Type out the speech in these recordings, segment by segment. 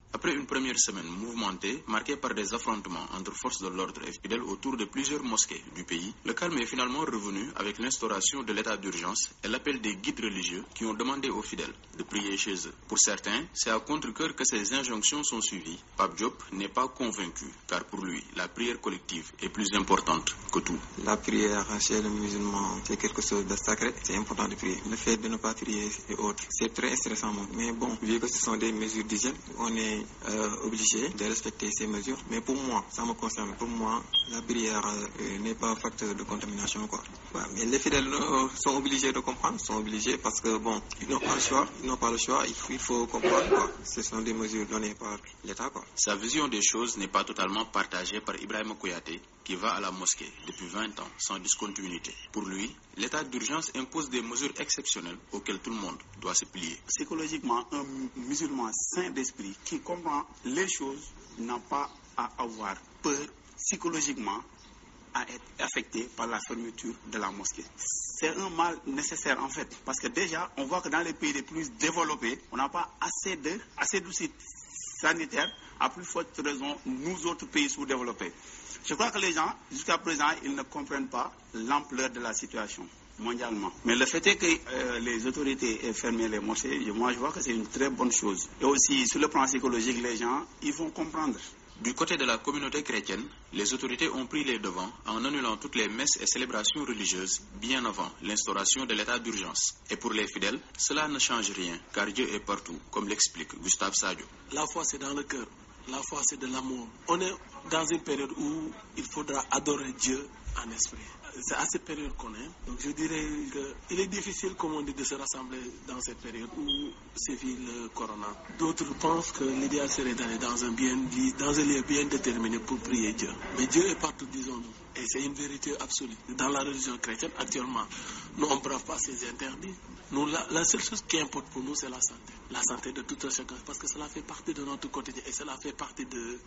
Après une première semaine mouvementée, marquée par des affrontements entre forces de l'ordre et fidèles autour de plusieurs mosquées du pays, le calme est finalement revenu avec l'instauration de l'état d'urgence et l'appel des guides religieux qui ont demandé aux fidèles de prier chez eux. Pour certains, c'est à contre-cœur que ces injonctions sont suivies. Pape Diop n'est pas convaincu, car pour lui, la prière collective est plus importante que tout. La prière chez les musulmans, c'est quelque chose de sacré, c'est important de prier. Le fait de ne pas prier et autres, c'est très stressant. Mais bon, vu que ce sont des mesures d'hygiène, on est obligé de respecter ces mesures. Mais pour moi, ça me concerne, pour moi, la prière n'est pas un facteur de contamination, quoi. Ouais, mais les fidèles sont obligés de comprendre, sont obligés parce que bon, ils n'ont pas le choix, il faut comprendre, quoi. Ce sont des mesures données par l'État, quoi. Sa vision des choses n'est pas totalement partagée par Ibrahima Kouyaté, qui va à la mosquée depuis 20 ans sans discontinuité. Pour lui, l'état d'urgence impose des mesures exceptionnelles auxquelles tout le monde doit se plier. Psychologiquement, un musulman sain d'esprit qui comprend les choses n'a pas à avoir peur psychologiquement à être affecté par la fermeture de la mosquée. C'est un mal nécessaire en fait, parce que déjà, on voit que dans les pays les plus développés, on n'a pas assez d'outils sanitaires, à plus forte raison, nous autres pays sous-développés. Je crois que les gens, jusqu'à présent, ils ne comprennent pas l'ampleur de la situation mondialement. Mais le fait est que les autorités aient fermé les mosquées, moi je vois que c'est une très bonne chose. Et aussi, sur le plan psychologique, les gens, ils vont comprendre. Du côté de la communauté chrétienne, les autorités ont pris les devants en annulant toutes les messes et célébrations religieuses bien avant l'instauration de l'état d'urgence. Et pour les fidèles, cela ne change rien, car Dieu est partout, comme l'explique Gustave Sadio. La foi, c'est dans le cœur. La foi, c'est de l'amour. On est dans une période où il faudra adorer Dieu en esprit. C'est à cette période qu'on est. Donc je dirais qu'il est difficile, comme on dit, de se rassembler dans cette période où sévit le corona. D'autres pensent que l'idéal serait d'aller dans un lieu bien déterminé pour prier Dieu. Mais Dieu est partout, disons-nous. Et c'est une vérité absolue. Dans la religion chrétienne, actuellement, nous, on ne brave pas ces interdits. Nous, la seule chose qui importe pour nous, c'est la santé. La santé de tout un chacun. Parce que cela fait partie de notre quotidien. Et cela fait partie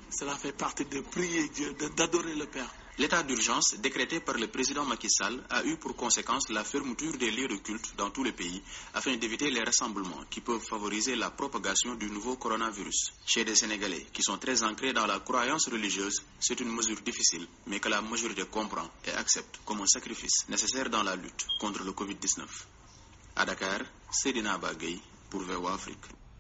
de prier Dieu, d'adorer le Père. L'état d'urgence décrété par le président Macky Sall a eu pour conséquence la fermeture des lieux de culte dans tout le pays afin d'éviter les rassemblements qui peuvent favoriser la propagation du nouveau coronavirus. Chez des Sénégalais qui sont très ancrés dans la croyance religieuse, c'est une mesure difficile, mais que la majorité comprend et accepte comme un sacrifice nécessaire dans la lutte contre le Covid-19. À Dakar, Seydina Bagay pour VOA Afrique.